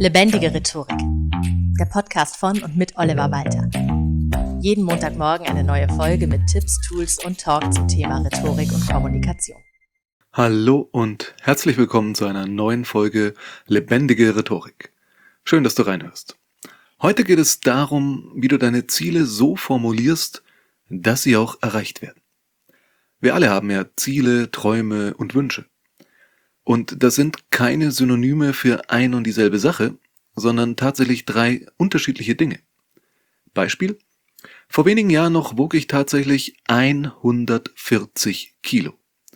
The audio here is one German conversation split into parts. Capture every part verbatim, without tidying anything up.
Lebendige Rhetorik. Der Podcast von und mit Oliver Walter. Jeden Montagmorgen eine neue Folge mit Tipps, Tools und Talk zum Thema Rhetorik und Kommunikation. Hallo und herzlich willkommen zu einer neuen Folge Lebendige Rhetorik. Schön, dass du reinhörst. Heute geht es darum, wie du deine Ziele so formulierst, dass sie auch erreicht werden. Wir alle haben ja Ziele, Träume und Wünsche. Und das sind keine Synonyme für ein und dieselbe Sache, sondern tatsächlich drei unterschiedliche Dinge. Beispiel: Vor wenigen Jahren noch wog ich tatsächlich hundertvierzig Kilo.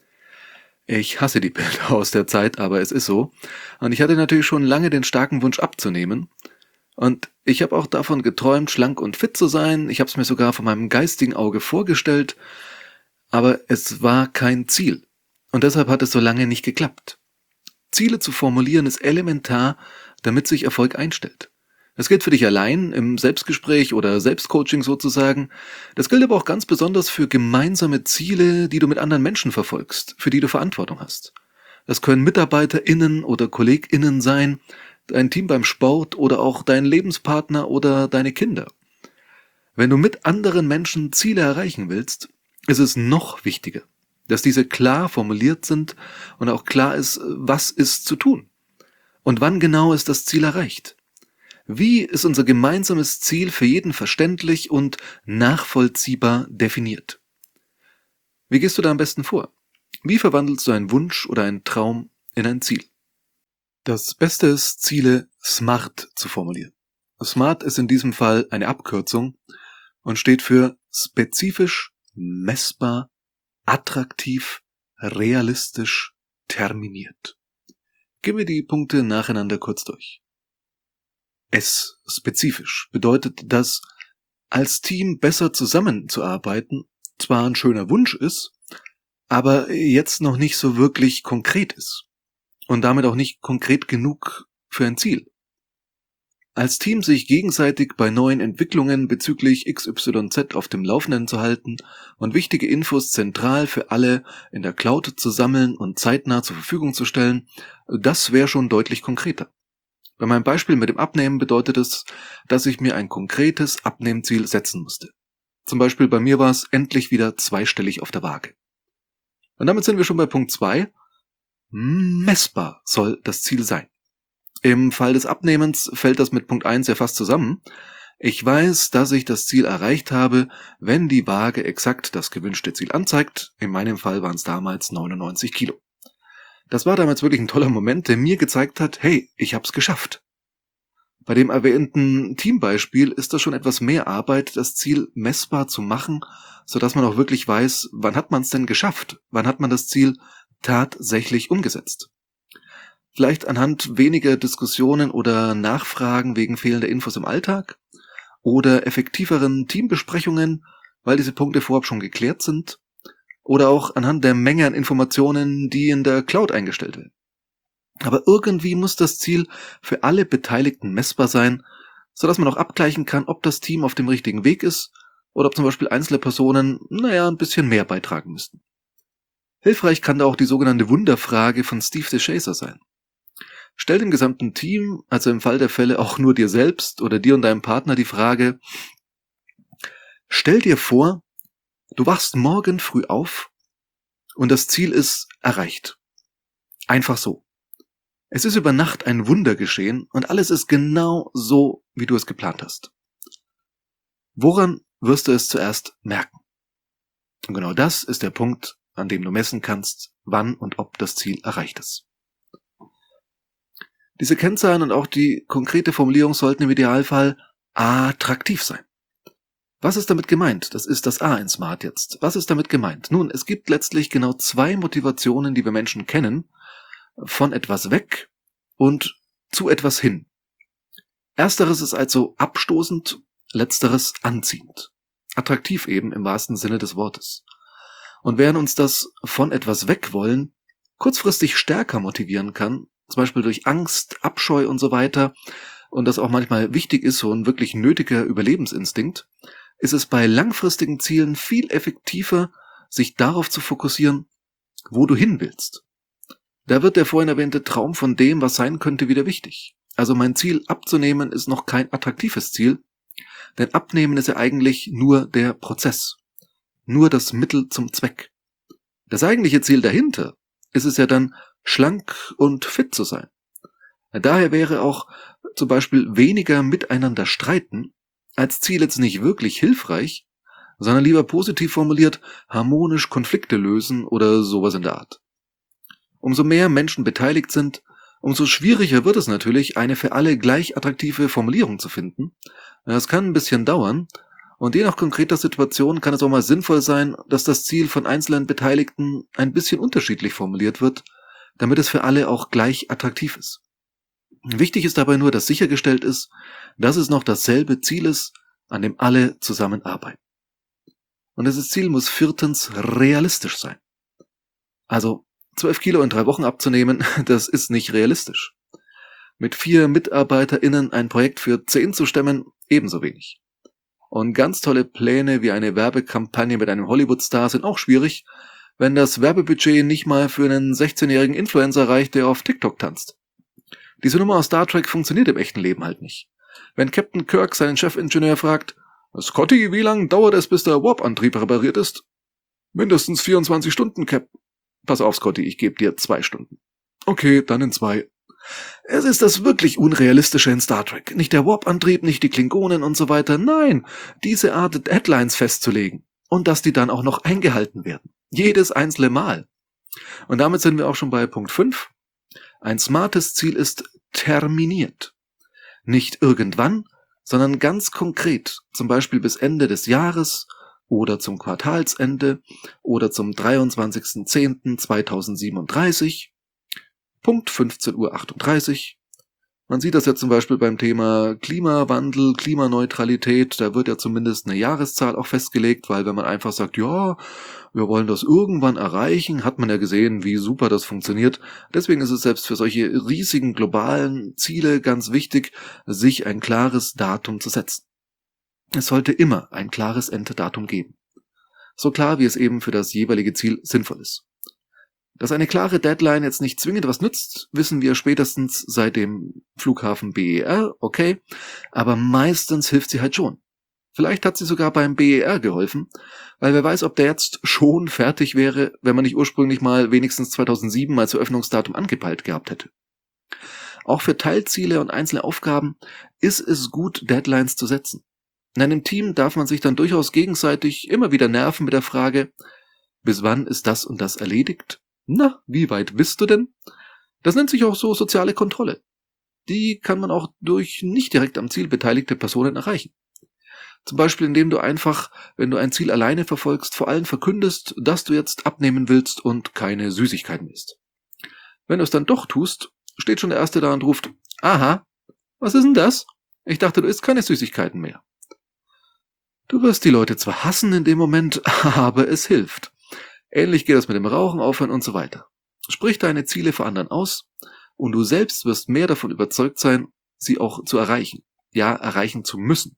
Ich hasse die Bilder aus der Zeit, aber es ist so. Und ich hatte natürlich schon lange den starken Wunsch abzunehmen. Und ich habe auch davon geträumt, schlank und fit zu sein. Ich habe es mir sogar von meinem geistigen Auge vorgestellt. Aber es war kein Ziel. Und deshalb hat es so lange nicht geklappt. Ziele zu formulieren ist elementar, damit sich Erfolg einstellt. Das gilt für dich allein, im Selbstgespräch oder Selbstcoaching sozusagen. Das gilt aber auch ganz besonders für gemeinsame Ziele, die du mit anderen Menschen verfolgst, für die du Verantwortung hast. Das können MitarbeiterInnen oder KollegInnen sein, dein Team beim Sport oder auch dein Lebenspartner oder deine Kinder. Wenn du mit anderen Menschen Ziele erreichen willst, ist es noch wichtiger, dass diese klar formuliert sind und auch klar ist, was ist zu tun. Und wann genau ist das Ziel erreicht? Wie ist unser gemeinsames Ziel für jeden verständlich und nachvollziehbar definiert? Wie gehst du da am besten vor? Wie verwandelst du einen Wunsch oder einen Traum in ein Ziel? Das Beste ist, Ziele SMART zu formulieren. SMART ist in diesem Fall eine Abkürzung und steht für spezifisch, messbar, attraktiv, realistisch, terminiert. Gehen wir die Punkte nacheinander kurz durch. S, spezifisch, bedeutet, dass als Team besser zusammenzuarbeiten zwar ein schöner Wunsch ist, aber jetzt noch nicht so wirklich konkret ist und damit auch nicht konkret genug für ein Ziel. Als Team sich gegenseitig bei neuen Entwicklungen bezüglich X Y Z auf dem Laufenden zu halten und wichtige Infos zentral für alle in der Cloud zu sammeln und zeitnah zur Verfügung zu stellen, das wäre schon deutlich konkreter. Bei meinem Beispiel mit dem Abnehmen bedeutet es, dass ich mir ein konkretes Abnehmziel setzen musste. Zum Beispiel bei mir war es endlich wieder zweistellig auf der Waage. Und damit sind wir schon bei Punkt zwei. Messbar soll das Ziel sein. Im Fall des Abnehmens fällt das mit Punkt eins ja fast zusammen. Ich weiß, dass ich das Ziel erreicht habe, wenn die Waage exakt das gewünschte Ziel anzeigt. In meinem Fall waren es damals neunundneunzig Kilo. Das war damals wirklich ein toller Moment, der mir gezeigt hat, hey, ich hab's geschafft. Bei dem erwähnten Teambeispiel ist das schon etwas mehr Arbeit, das Ziel messbar zu machen, sodass man auch wirklich weiß, wann hat man es denn geschafft? Wann hat man das Ziel tatsächlich umgesetzt? Vielleicht anhand weniger Diskussionen oder Nachfragen wegen fehlender Infos im Alltag oder effektiveren Teambesprechungen, weil diese Punkte vorab schon geklärt sind, oder auch anhand der Menge an Informationen, die in der Cloud eingestellt werden. Aber irgendwie muss das Ziel für alle Beteiligten messbar sein, sodass man auch abgleichen kann, ob das Team auf dem richtigen Weg ist oder ob zum Beispiel einzelne Personen, naja, ein bisschen mehr beitragen müssten. Hilfreich kann da auch die sogenannte Wunderfrage von Steve DeShazer sein. Stell dem gesamten Team, also im Fall der Fälle auch nur dir selbst oder dir und deinem Partner, die Frage: Stell dir vor, du wachst morgen früh auf und das Ziel ist erreicht. Einfach so. Es ist über Nacht ein Wunder geschehen und alles ist genau so, wie du es geplant hast. Woran wirst du es zuerst merken? Und genau das ist der Punkt, an dem du messen kannst, wann und ob das Ziel erreicht ist. Diese Kennzahlen und auch die konkrete Formulierung sollten im Idealfall attraktiv sein. Was ist damit gemeint? Das ist das A in SMART jetzt. Was ist damit gemeint? Nun, es gibt letztlich genau zwei Motivationen, die wir Menschen kennen, von etwas weg und zu etwas hin. Ersteres ist also abstoßend, letzteres anziehend. Attraktiv eben im wahrsten Sinne des Wortes. Und während uns das von etwas weg wollen kurzfristig stärker motivieren kann, zum Beispiel durch Angst, Abscheu und so weiter, und das auch manchmal wichtig ist, so ein wirklich nötiger Überlebensinstinkt, ist es bei langfristigen Zielen viel effektiver, sich darauf zu fokussieren, wo du hin willst. Da wird der vorhin erwähnte Traum von dem, was sein könnte, wieder wichtig. Also mein Ziel abzunehmen ist noch kein attraktives Ziel, denn Abnehmen ist ja eigentlich nur der Prozess, nur das Mittel zum Zweck. Das eigentliche Ziel dahinter ist es ja dann, schlank und fit zu sein. Daher wäre auch zum Beispiel weniger miteinander streiten als Ziel jetzt nicht wirklich hilfreich, sondern lieber positiv formuliert harmonisch Konflikte lösen oder sowas in der Art. Umso mehr Menschen beteiligt sind, umso schwieriger wird es natürlich, eine für alle gleich attraktive Formulierung zu finden. Das kann ein bisschen dauern und je nach konkreter Situation kann es auch mal sinnvoll sein, dass das Ziel von einzelnen Beteiligten ein bisschen unterschiedlich formuliert wird, damit es für alle auch gleich attraktiv ist. Wichtig ist dabei nur, dass sichergestellt ist, dass es noch dasselbe Ziel ist, an dem alle zusammenarbeiten. Und dieses Ziel muss viertens realistisch sein. Also zwölf Kilo in drei Wochen abzunehmen, das ist nicht realistisch. Mit vier MitarbeiterInnen ein Projekt für zehn zu stemmen, ebenso wenig. Und ganz tolle Pläne wie eine Werbekampagne mit einem Hollywood-Star sind auch schwierig, wenn das Werbebudget nicht mal für einen sechzehnjährigen Influencer reicht, der auf TikTok tanzt. Diese Nummer aus Star Trek funktioniert im echten Leben halt nicht. Wenn Captain Kirk seinen Chefingenieur fragt, Scotty, wie lange dauert es, bis der Warp-Antrieb repariert ist? Mindestens vierundzwanzig Stunden, Cap. Pass auf, Scotty, ich gebe dir zwei Stunden. Okay, dann in zwei. Es ist das wirklich Unrealistische in Star Trek. Nicht der Warp-Antrieb, nicht die Klingonen und so weiter. Nein, diese Art Deadlines festzulegen. Und dass die dann auch noch eingehalten werden. Jedes einzelne Mal. Und damit sind wir auch schon bei Punkt fünf. Ein smartes Ziel ist terminiert. Nicht irgendwann, sondern ganz konkret, zum Beispiel bis Ende des Jahres oder zum Quartalsende oder zum dreiundzwanzigsten zehnten zweitausendsiebenunddreißig, Punkt fünfzehn Uhr achtunddreißig. Man sieht das ja zum Beispiel beim Thema Klimawandel, Klimaneutralität, da wird ja zumindest eine Jahreszahl auch festgelegt, weil wenn man einfach sagt, ja, wir wollen das irgendwann erreichen, hat man ja gesehen, wie super das funktioniert. Deswegen ist es selbst für solche riesigen globalen Ziele ganz wichtig, sich ein klares Datum zu setzen. Es sollte immer ein klares Enddatum geben. So klar, wie es eben für das jeweilige Ziel sinnvoll ist. Dass eine klare Deadline jetzt nicht zwingend was nützt, wissen wir spätestens seit dem Flughafen B E R, okay, aber meistens hilft sie halt schon. Vielleicht hat sie sogar beim B E R geholfen, weil wer weiß, ob der jetzt schon fertig wäre, wenn man nicht ursprünglich mal wenigstens zweitausendsieben als Eröffnungsdatum angepeilt gehabt hätte. Auch für Teilziele und einzelne Aufgaben ist es gut, Deadlines zu setzen. In einem Team darf man sich dann durchaus gegenseitig immer wieder nerven mit der Frage, bis wann ist das und das erledigt? Na, wie weit bist du denn? Das nennt sich auch so soziale Kontrolle. Die kann man auch durch nicht direkt am Ziel beteiligte Personen erreichen. Zum Beispiel, indem du einfach, wenn du ein Ziel alleine verfolgst, vor allen verkündest, dass du jetzt abnehmen willst und keine Süßigkeiten isst. Wenn du es dann doch tust, steht schon der Erste da und ruft, aha, was ist denn das? Ich dachte, du isst keine Süßigkeiten mehr. Du wirst die Leute zwar hassen in dem Moment, aber es hilft. Ähnlich geht es mit dem Rauchen aufhören und so weiter. Sprich deine Ziele vor anderen aus und du selbst wirst mehr davon überzeugt sein, sie auch zu erreichen. Ja, erreichen zu müssen.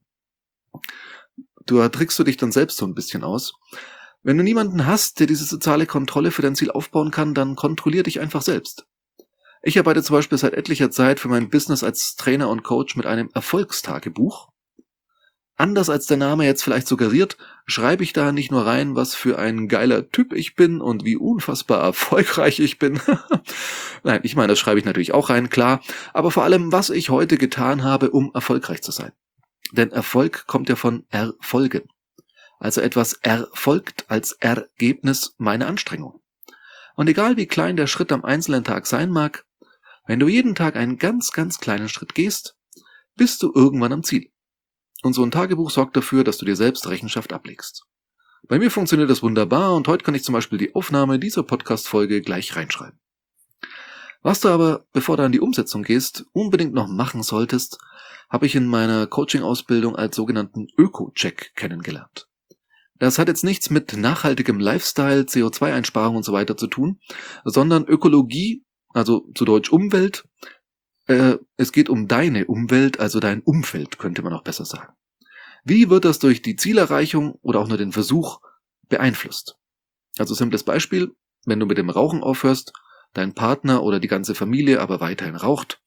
Du trickst du dich dann selbst so ein bisschen aus. Wenn du niemanden hast, der diese soziale Kontrolle für dein Ziel aufbauen kann, dann kontrollier dich einfach selbst. Ich arbeite zum Beispiel seit etlicher Zeit für mein Business als Trainer und Coach mit einem Erfolgstagebuch. Anders als der Name jetzt vielleicht suggeriert, schreibe ich da nicht nur rein, was für ein geiler Typ ich bin und wie unfassbar erfolgreich ich bin. Nein, ich meine, das schreibe ich natürlich auch rein, klar, aber vor allem, was ich heute getan habe, um erfolgreich zu sein. Denn Erfolg kommt ja von Erfolgen. Also etwas erfolgt als Ergebnis meiner Anstrengung. Und egal wie klein der Schritt am einzelnen Tag sein mag, wenn du jeden Tag einen ganz, ganz kleinen Schritt gehst, bist du irgendwann am Ziel. Und so ein Tagebuch sorgt dafür, dass du dir selbst Rechenschaft ablegst. Bei mir funktioniert das wunderbar und heute kann ich zum Beispiel die Aufnahme dieser Podcast-Folge gleich reinschreiben. Was du aber, bevor du an die Umsetzung gehst, unbedingt noch machen solltest, habe ich in meiner Coaching-Ausbildung als sogenannten Öko-Check kennengelernt. Das hat jetzt nichts mit nachhaltigem Lifestyle, C O zwei Einsparung und so weiter zu tun, sondern Ökologie, also zu Deutsch Umwelt. Äh, es geht um deine Umwelt, also dein Umfeld, könnte man auch besser sagen. Wie wird das durch die Zielerreichung oder auch nur den Versuch beeinflusst? Also simples Beispiel, wenn du mit dem Rauchen aufhörst, dein Partner oder die ganze Familie aber weiterhin raucht,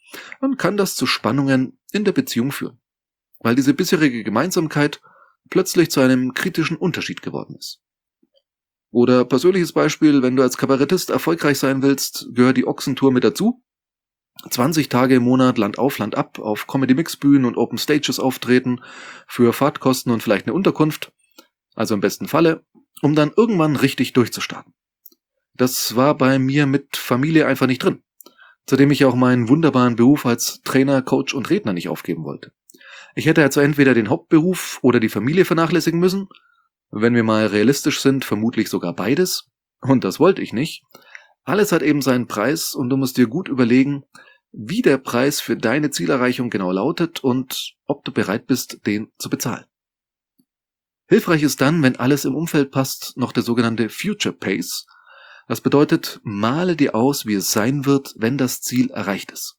dann kann das zu Spannungen in der Beziehung führen, weil diese bisherige Gemeinsamkeit plötzlich zu einem kritischen Unterschied geworden ist. Oder persönliches Beispiel, wenn du als Kabarettist erfolgreich sein willst, gehört die Ochsentour mit dazu. zwanzig Tage im Monat Land auf, Land ab, auf Comedy-Mix-Bühnen und Open Stages auftreten, für Fahrtkosten und vielleicht eine Unterkunft, also im besten Falle, um dann irgendwann richtig durchzustarten. Das war bei mir mit Familie einfach nicht drin, zudem ich auch meinen wunderbaren Beruf als Trainer, Coach und Redner nicht aufgeben wollte. Ich hätte also entweder den Hauptberuf oder die Familie vernachlässigen müssen, wenn wir mal realistisch sind, vermutlich sogar beides, und das wollte ich nicht. Alles hat eben seinen Preis und du musst dir gut überlegen, wie der Preis für deine Zielerreichung genau lautet und ob du bereit bist, den zu bezahlen. Hilfreich ist dann, wenn alles im Umfeld passt, noch der sogenannte Future Pace. Das bedeutet, male dir aus, wie es sein wird, wenn das Ziel erreicht ist.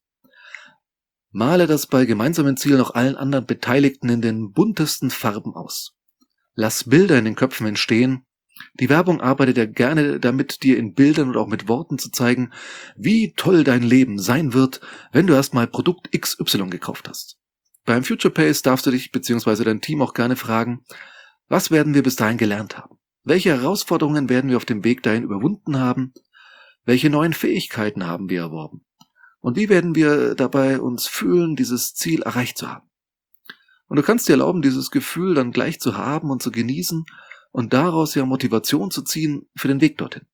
Male das bei gemeinsamen Zielen auch allen anderen Beteiligten in den buntesten Farben aus. Lass Bilder in den Köpfen entstehen. Die Werbung arbeitet ja gerne damit, dir in Bildern und auch mit Worten zu zeigen, wie toll dein Leben sein wird, wenn du erstmal Produkt X Y gekauft hast. Beim Future Pace darfst du dich bzw. dein Team auch gerne fragen, was werden wir bis dahin gelernt haben? Welche Herausforderungen werden wir auf dem Weg dahin überwunden haben? Welche neuen Fähigkeiten haben wir erworben? Und wie werden wir dabei uns fühlen, dieses Ziel erreicht zu haben? Und du kannst dir erlauben, dieses Gefühl dann gleich zu haben und zu genießen und daraus ja Motivation zu ziehen für den Weg dorthin.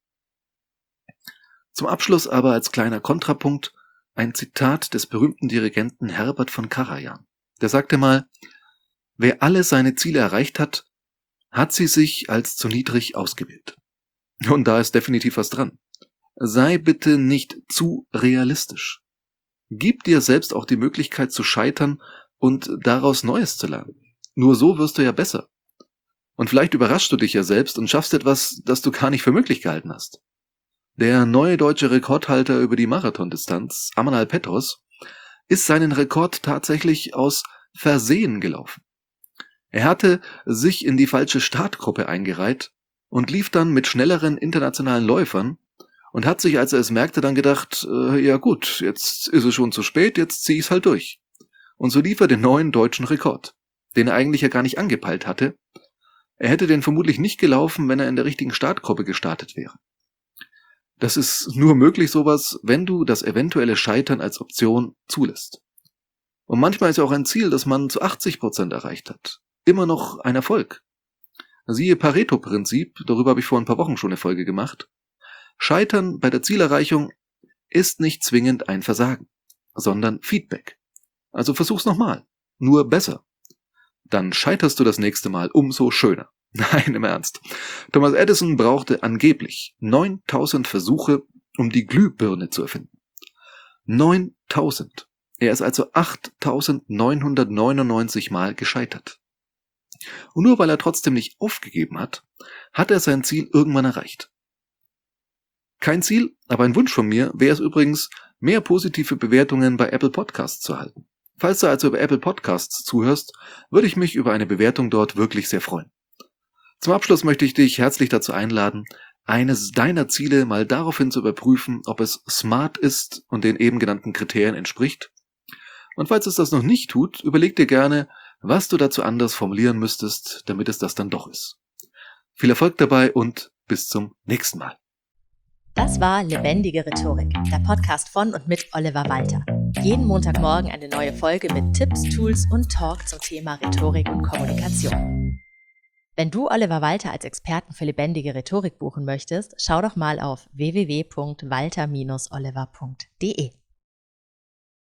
Zum Abschluss aber als kleiner Kontrapunkt ein Zitat des berühmten Dirigenten Herbert von Karajan. Der sagte mal, wer alle seine Ziele erreicht hat, hat sie sich als zu niedrig ausgewählt. Und da ist definitiv was dran. Sei bitte nicht zu realistisch. Gib dir selbst auch die Möglichkeit zu scheitern und daraus Neues zu lernen. Nur so wirst du ja besser. Und vielleicht überraschst du dich ja selbst und schaffst etwas, das du gar nicht für möglich gehalten hast. Der neue deutsche Rekordhalter über die Marathondistanz, Amanal Petros, ist seinen Rekord tatsächlich aus Versehen gelaufen. Er hatte sich in die falsche Startgruppe eingereiht und lief dann mit schnelleren internationalen Läufern und hat sich, als er es merkte, dann gedacht, äh, ja gut, jetzt ist es schon zu spät, jetzt zieh ich's halt durch. Und so lief er den neuen deutschen Rekord, den er eigentlich ja gar nicht angepeilt hatte. Er hätte den vermutlich nicht gelaufen, wenn er in der richtigen Startgruppe gestartet wäre. Das ist nur möglich sowas, wenn du das eventuelle Scheitern als Option zulässt. Und manchmal ist ja auch ein Ziel, das man zu achtzig Prozent erreicht hat, immer noch ein Erfolg. Siehe Pareto-Prinzip, darüber habe ich vor ein paar Wochen schon eine Folge gemacht. Scheitern bei der Zielerreichung ist nicht zwingend ein Versagen, sondern Feedback. Also versuch's nochmal, nur besser. Dann scheiterst du das nächste Mal umso schöner. Nein, im Ernst. Thomas Edison brauchte angeblich neuntausend Versuche, um die Glühbirne zu erfinden. neuntausend. Er ist also achttausendneunhundertneunundneunzig Mal gescheitert. Und nur weil er trotzdem nicht aufgegeben hat, hat er sein Ziel irgendwann erreicht. Kein Ziel, aber ein Wunsch von mir wäre es übrigens, mehr positive Bewertungen bei Apple Podcasts zu erhalten. Falls du also über Apple Podcasts zuhörst, würde ich mich über eine Bewertung dort wirklich sehr freuen. Zum Abschluss möchte ich dich herzlich dazu einladen, eines deiner Ziele mal daraufhin zu überprüfen, ob es smart ist und den eben genannten Kriterien entspricht. Und falls es das noch nicht tut, überleg dir gerne, was du dazu anders formulieren müsstest, damit es das dann doch ist. Viel Erfolg dabei und bis zum nächsten Mal. Das war Lebendige Rhetorik, der Podcast von und mit Oliver Walter. Jeden Montagmorgen eine neue Folge mit Tipps, Tools und Talk zum Thema Rhetorik und Kommunikation. Wenn du Oliver Walter als Experten für lebendige Rhetorik buchen möchtest, schau doch mal auf w w w punkt walter Bindestrich oliver punkt de.